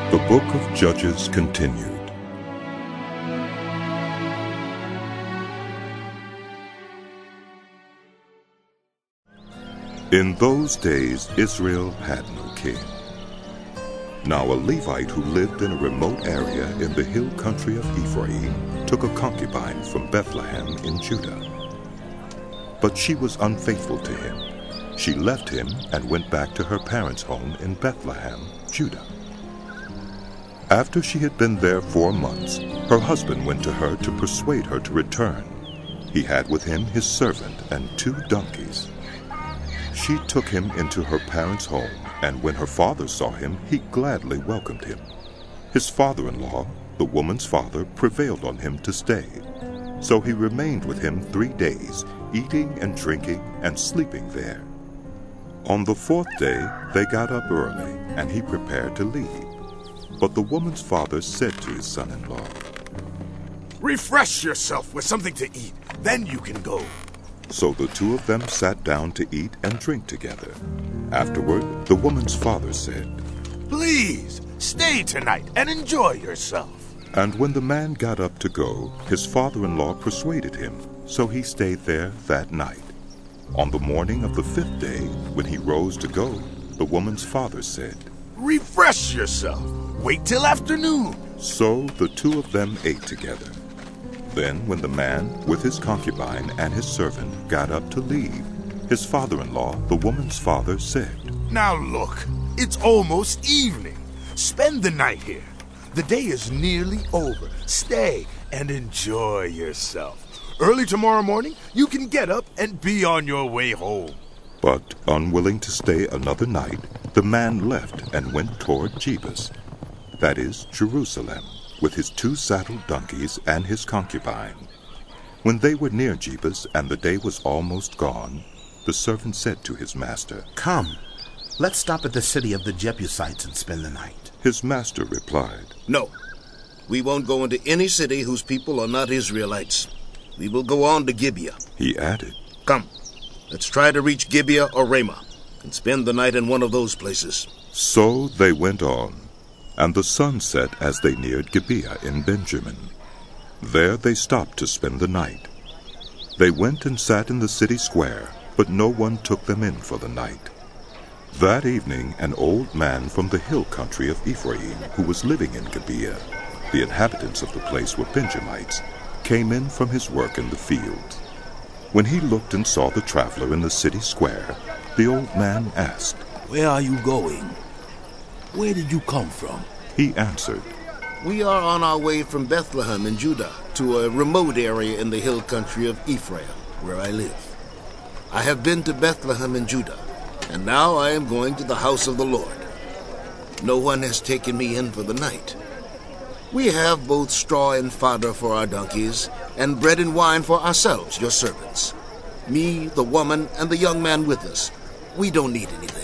The book of Judges continued. In those days Israel had no king. Now a Levite who lived in a remote area in the hill country of Ephraim took a concubine from Bethlehem in Judah. But she was unfaithful to him. She left him and went back to her parents' home in Bethlehem, Judah. After she had been there 4 months, her husband went to her to persuade her to return. He had with him his servant and 2 donkeys. She took him into her parents' home, and when her father saw him, he gladly welcomed him. His father-in-law, the woman's father, prevailed on him to stay. So he remained with him 3 days, eating and drinking and sleeping there. On the 4th day they got up early, and he prepared to leave. But the woman's father said to his son-in-law, "Refresh yourself with something to eat, then you can go." So the 2 of them sat down to eat and drink together. Afterward, the woman's father said, "Please, stay tonight and enjoy yourself." And when the man got up to go, his father-in-law persuaded him, so he stayed there that night. On the morning of the 5th day, when he rose to go, the woman's father said, "Refresh yourself. Wait till afternoon." So the 2 of them ate together. Then when the man, with his concubine and his servant, got up to leave, his father-in-law, the woman's father, said, "Now look, it's almost evening. Spend the night here. The day is nearly over. Stay and enjoy yourself. Early tomorrow morning, you can get up and be on your way home." But unwilling to stay another night, the man left and went toward Jebus, that is, Jerusalem, with his 2 saddled donkeys and his concubine. When they were near Jebus and the day was almost gone, the servant said to his master, "Come, let's stop at the city of the Jebusites and spend the night." His master replied, "No, we won't go into any city whose people are not Israelites. We will go on to Gibeah." He added, "Come, let's try to reach Gibeah or Ramah and spend the night in one of those places." So they went on, and the sun set as they neared Gibeah in Benjamin. There they stopped to spend the night. They went and sat in the city square, but no one took them in for the night. That evening an old man from the hill country of Ephraim, who was living in Gibeah, the inhabitants of the place were Benjamites, came in from his work in the fields. When he looked and saw the traveler in the city square, the old man asked, "Where are you going? Where did you come from?" He answered, "We are on our way from Bethlehem in Judah to a remote area in the hill country of Ephraim, where I live. I have been to Bethlehem in Judah, and now I am going to the house of the Lord. No one has taken me in for the night. We have both straw and fodder for our donkeys, and bread and wine for ourselves, your servants. Me, the woman, and the young man with us. We don't need anything."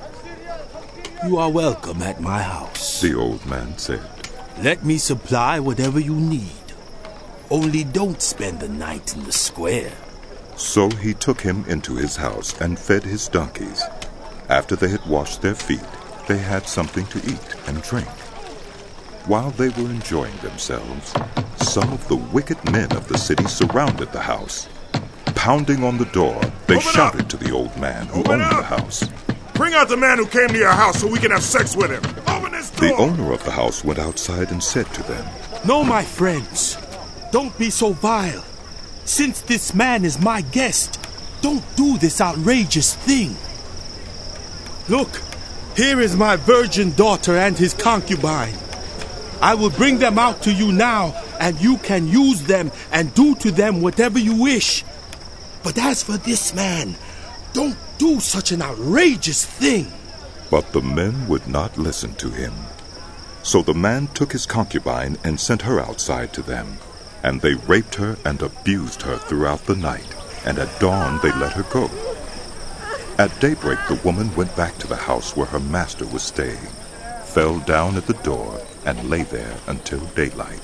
"You are welcome at my house," the old man said. "Let me supply whatever you need. Only don't spend the night in the square." So he took him into his house and fed his donkeys. After they had washed their feet, they had something to eat and drink. While they were enjoying themselves, some of the wicked men of the city surrounded the house. Pounding on the door, they shouted to the old man who owned the house, "Bring out the man who came to your house so we can have sex with him. Open this door." The owner of the house went outside and said to them, "No, my friends, don't be so vile. Since this man is my guest, don't do this outrageous thing. Look, here is my virgin daughter and his concubine. I will bring them out to you now, and you can use them and do to them whatever you wish. But as for this man, don't do such an outrageous thing." But the men would not listen to him. So the man took his concubine and sent her outside to them, and they raped her and abused her throughout the night, and at dawn they let her go. At daybreak the woman went back to the house where her master was staying, fell down at the door, and lay there until daylight.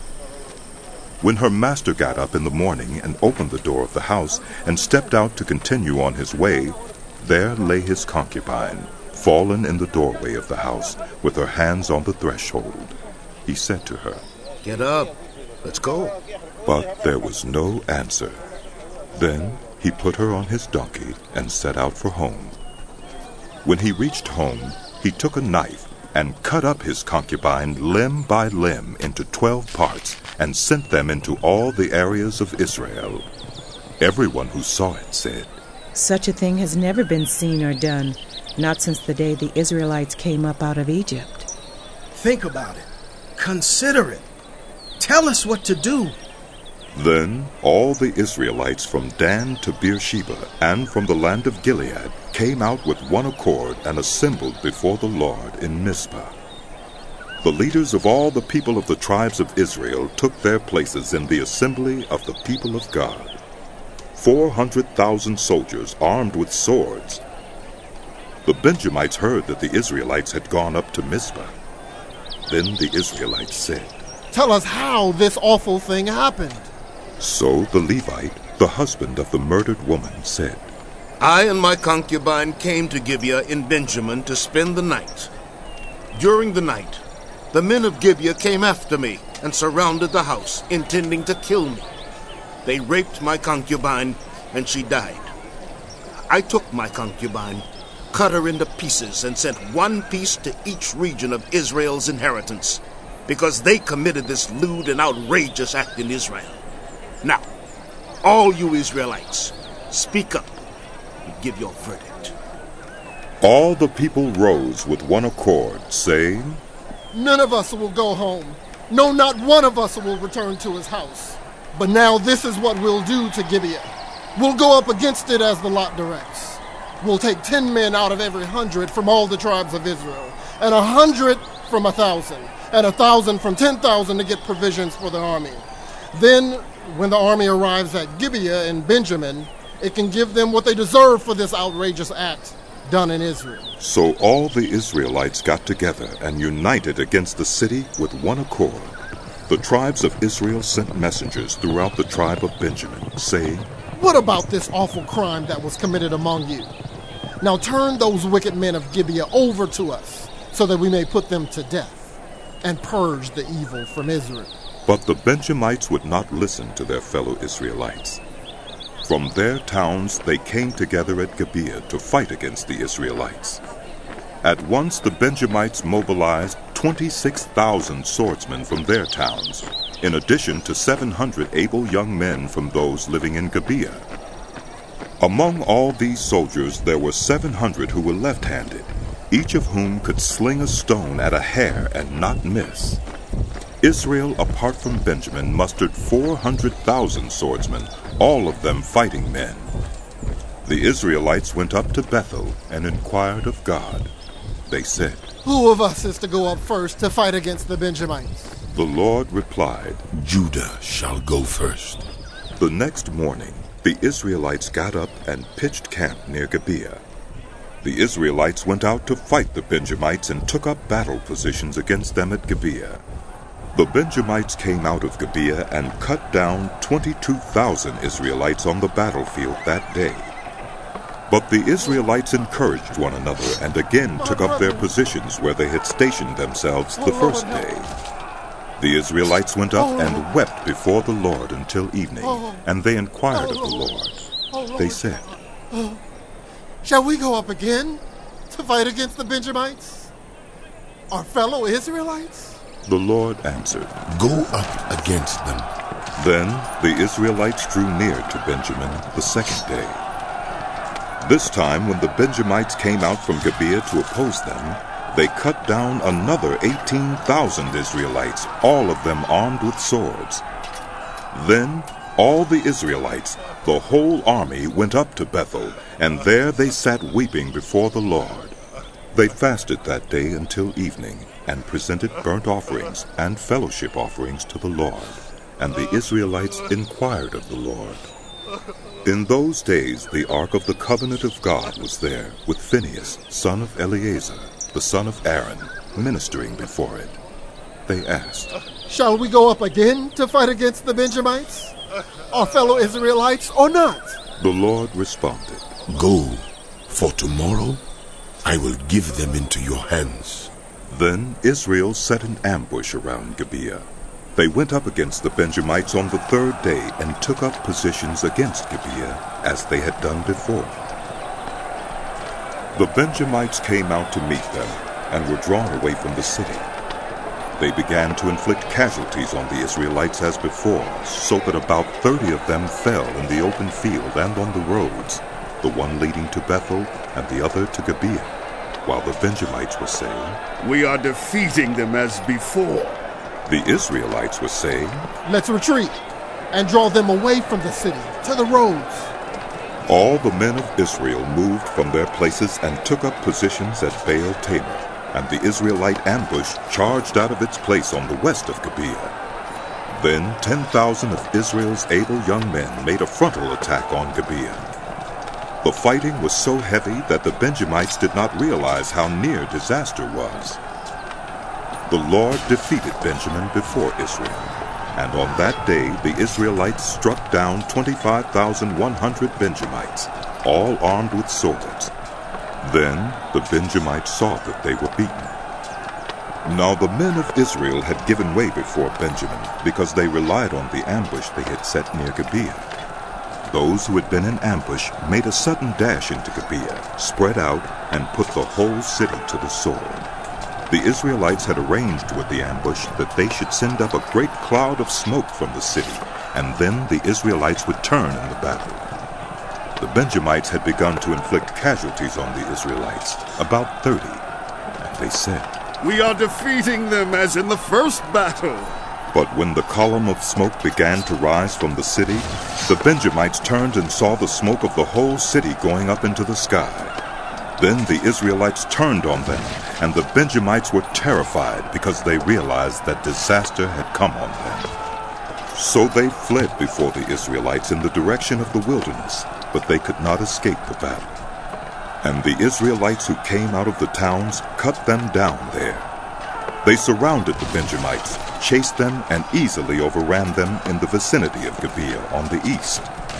When her master got up in the morning and opened the door of the house and stepped out to continue on his way, there lay his concubine, fallen in the doorway of the house with her hands on the threshold. He said to her, "Get up. Let's go." But there was no answer. Then he put her on his donkey and set out for home. When he reached home, he took a knife and cut up his concubine limb by limb into 12 parts and sent them into all the areas of Israel. Everyone who saw it said, "Such a thing has never been seen or done, not since the day the Israelites came up out of Egypt." Think about it. Consider it. Tell us what to do. Then all the Israelites from Dan to Beersheba and from the land of Gilead came out with one accord and assembled before the Lord in Mizpah. The leaders of all the people of the tribes of Israel took their places in the assembly of the people of God. 400,000 soldiers armed with swords. The Benjamites heard that the Israelites had gone up to Mizpah. Then the Israelites said, "Tell us how this awful thing happened." So the Levite, the husband of the murdered woman, said, I and my concubine came to Gibeah in Benjamin to spend the night. During the night, the men of Gibeah came after me and surrounded the house, intending to kill me. They raped my concubine, and she died. I took my concubine, cut her into pieces, and sent one piece to each region of Israel's inheritance, because they committed this lewd and outrageous act in Israel. Now, all you Israelites, speak up and give your verdict. All the people rose with one accord, saying, "None of us will go home. No, not one of us will return to his house. But now this is what we'll do to Gibeah. We'll go up against it as the lot directs. We'll take 10 men out of every 100 from all the tribes of Israel, and 100 from 1,000, and 1,000 from 10,000 to get provisions for the army. Then, when the army arrives at Gibeah in Benjamin, it can give them what they deserve for this outrageous act done in Israel." So all the Israelites got together and united against the city with one accord. The tribes of Israel sent messengers throughout the tribe of Benjamin, saying, "What about this awful crime that was committed among you? Now turn those wicked men of Gibeah over to us, so that we may put them to death and purge the evil from Israel." But the Benjamites would not listen to their fellow Israelites. From their towns they came together at Gibeah to fight against the Israelites. At once the Benjamites mobilized 26,000 swordsmen from their towns, in addition to 700 able young men from those living in Gibeah. Among all these soldiers there were 700 who were left-handed, each of whom could sling a stone at a hair and not miss. Israel, apart from Benjamin, mustered 400,000 swordsmen, all of them fighting men. The Israelites went up to Bethel and inquired of God. They said, "Who of us is to go up first to fight against the Benjamites?" The Lord replied, Judah shall go first. The next morning, the Israelites got up and pitched camp near Gibeah. The Israelites went out to fight the Benjamites and took up battle positions against them at Gibeah. The Benjamites came out of Gibeah and cut down 22,000 Israelites on the battlefield that day. But the Israelites encouraged one another and again took up their positions where they had stationed themselves the first day. The Israelites went up and wept before the Lord until evening, and they inquired of the Lord. They said, "Shall we go up again to fight against the Benjamites, our fellow Israelites?" The Lord answered, Go up against them. Then the Israelites drew near to Benjamin the second day. This time, when the Benjamites came out from Gibeah to oppose them, they cut down another 18,000 Israelites, all of them armed with swords. Then all the Israelites, the whole army, went up to Bethel, and there they sat weeping before the Lord. They fasted that day until evening, and presented burnt offerings and fellowship offerings to the Lord. And the Israelites inquired of the Lord. In those days the ark of the covenant of God was there, with Phinehas, son of Eleazar, the son of Aaron, ministering before it. They asked, "Shall we go up again to fight against the Benjamites, our fellow Israelites, or not?" The Lord responded, Go, for tomorrow I will give them into your hands. Then Israel set an ambush around Gibeah. They went up against the Benjamites on the third day and took up positions against Gibeah as they had done before. The Benjamites came out to meet them and were drawn away from the city. They began to inflict casualties on the Israelites as before, so that about 30 of them fell in the open field and on the roads, the one leading to Bethel and the other to Gibeah, while the Benjamites were saying, "We are defeating them as before." The Israelites were saying, "Let's retreat and draw them away from the city to the roads." All the men of Israel moved from their places and took up positions at Baal Tamar, and the Israelite ambush charged out of its place on the west of Gibeah. Then 10,000 of Israel's able young men made a frontal attack on Gibeah. The fighting was so heavy that the Benjamites did not realize how near disaster was. The Lord defeated Benjamin before Israel, and on that day the Israelites struck down 25,100 Benjamites, all armed with swords. Then the Benjamites saw that they were beaten. Now the men of Israel had given way before Benjamin, because they relied on the ambush they had set near Gibeah. Those who had been in ambush made a sudden dash into Gibeah, spread out, and put the whole city to the sword. The Israelites had arranged with the ambush that they should send up a great cloud of smoke from the city, and then the Israelites would turn in the battle. The Benjamites had begun to inflict casualties on the Israelites, about 30, and they said, "We are defeating them as in the first battle." But when the column of smoke began to rise from the city, the Benjamites turned and saw the smoke of the whole city going up into the sky. Then the Israelites turned on them, and the Benjamites were terrified because they realized that disaster had come on them. So they fled before the Israelites in the direction of the wilderness, but they could not escape the battle. And the Israelites who came out of the towns cut them down there. They surrounded the Benjamites, chased them, and easily overran them in the vicinity of Gibeah on the east.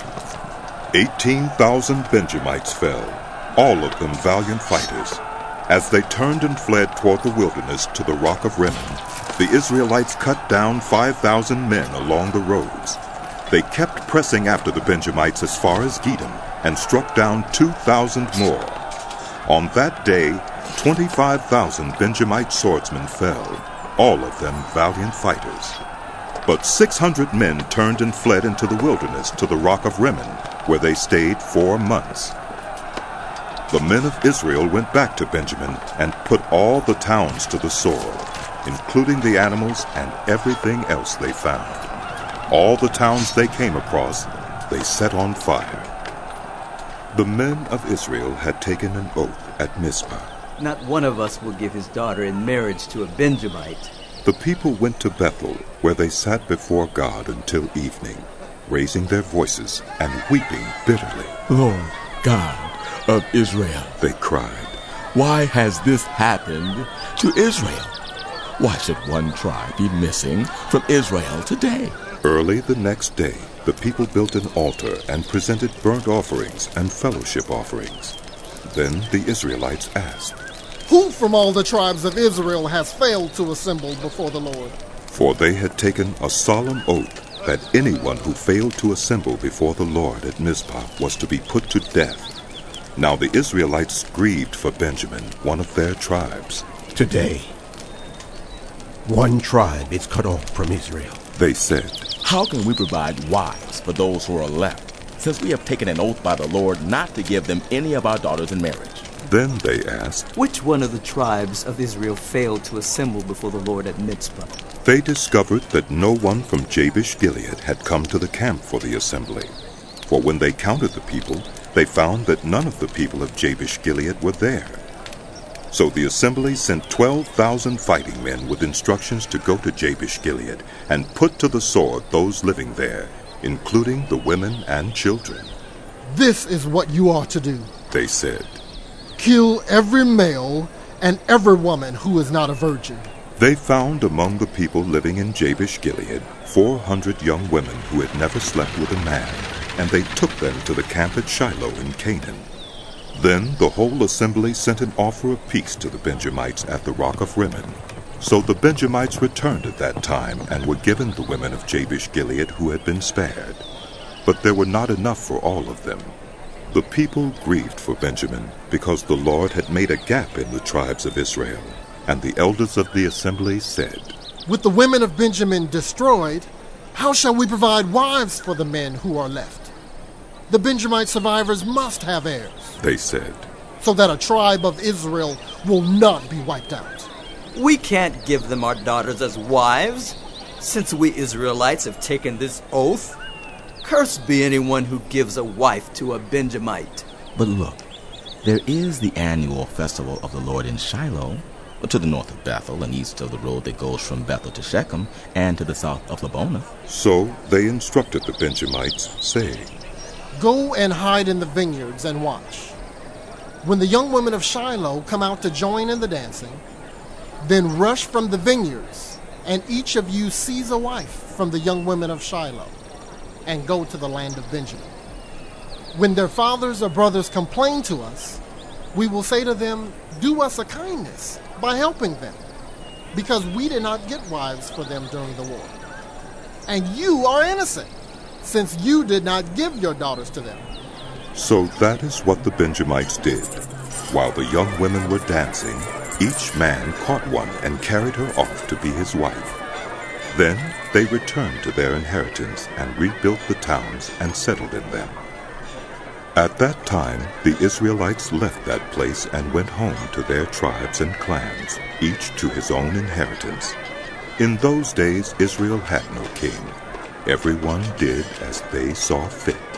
18,000 Benjamites fell, all of them valiant fighters. As they turned and fled toward the wilderness to the rock of Rimmon, the Israelites cut down 5,000 men along the roads. They kept pressing after the Benjamites as far as Gidom, and struck down 2,000 more. On that day, 25,000 Benjamite swordsmen fell, all of them valiant fighters. But 600 men turned and fled into the wilderness to the rock of Rimmon, where they stayed 4 months. The men of Israel went back to Benjamin and put all the towns to the sword, including the animals and everything else they found. All the towns they came across, they set on fire. The men of Israel had taken an oath at Mizpah. "Not one of us will give his daughter in marriage to a Benjamite." The people went to Bethel, where they sat before God until evening, raising their voices and weeping bitterly. "Lord God of Israel," they cried, "why has this happened to Israel? Why should one tribe be missing from Israel today?" Early the next day, the people built an altar and presented burnt offerings and fellowship offerings. Then the Israelites asked, "Who from all the tribes of Israel has failed to assemble before the Lord?" For they had taken a solemn oath that anyone who failed to assemble before the Lord at Mizpah was to be put to death. Now the Israelites grieved for Benjamin, one of their tribes. "Today, one tribe is cut off from Israel," they said. "How can we provide wives for those who are left, since we have taken an oath by the Lord not to give them any of our daughters in marriage?" Then they asked, "Which one of the tribes of Israel failed to assemble before the Lord at Mizpah?" They discovered that no one from Jabesh Gilead had come to the camp for the assembly. For when they counted the people, they found that none of the people of Jabesh Gilead were there. So the assembly sent 12,000 fighting men with instructions to go to Jabesh Gilead and put to the sword those living there, including the women and children. "This is what you are to do," they said. "Kill every male and every woman who is not a virgin." They found among the people living in Jabesh Gilead 400 young women who had never slept with a man, and they took them to the camp at Shiloh in Canaan. Then the whole assembly sent an offer of peace to the Benjamites at the rock of Rimmon. So the Benjamites returned at that time and were given the women of Jabesh-Gilead who had been spared. But there were not enough for all of them. The people grieved for Benjamin because the Lord had made a gap in the tribes of Israel. And the elders of the assembly said, "With the women of Benjamin destroyed, how shall we provide wives for the men who are left? The Benjamite survivors must have heirs," they said, "so that a tribe of Israel will not be wiped out." "We can't give them our daughters as wives, since we Israelites have taken this oath. Cursed be anyone who gives a wife to a Benjamite." But look, there is the annual festival of the Lord in Shiloh, to the north of Bethel and east of the road that goes from Bethel to Shechem, and to the south of Lebonah. So they instructed the Benjamites, saying, "Go and hide in the vineyards and watch. When the young women of Shiloh come out to join in the dancing, then rush from the vineyards, and each of you seize a wife from the young women of Shiloh, and go to the land of Benjamin. When their fathers or brothers complain to us, we will say to them, 'Do us a kindness by helping them, because we did not get wives for them during the war. And you are innocent, since you did not give your daughters to them.'" So that is what the Benjamites did. While the young women were dancing, each man caught one and carried her off to be his wife. Then they returned to their inheritance and rebuilt the towns and settled in them. At that time, the Israelites left that place and went home to their tribes and clans, each to his own inheritance. In those days Israel had no king. Everyone did as they saw fit.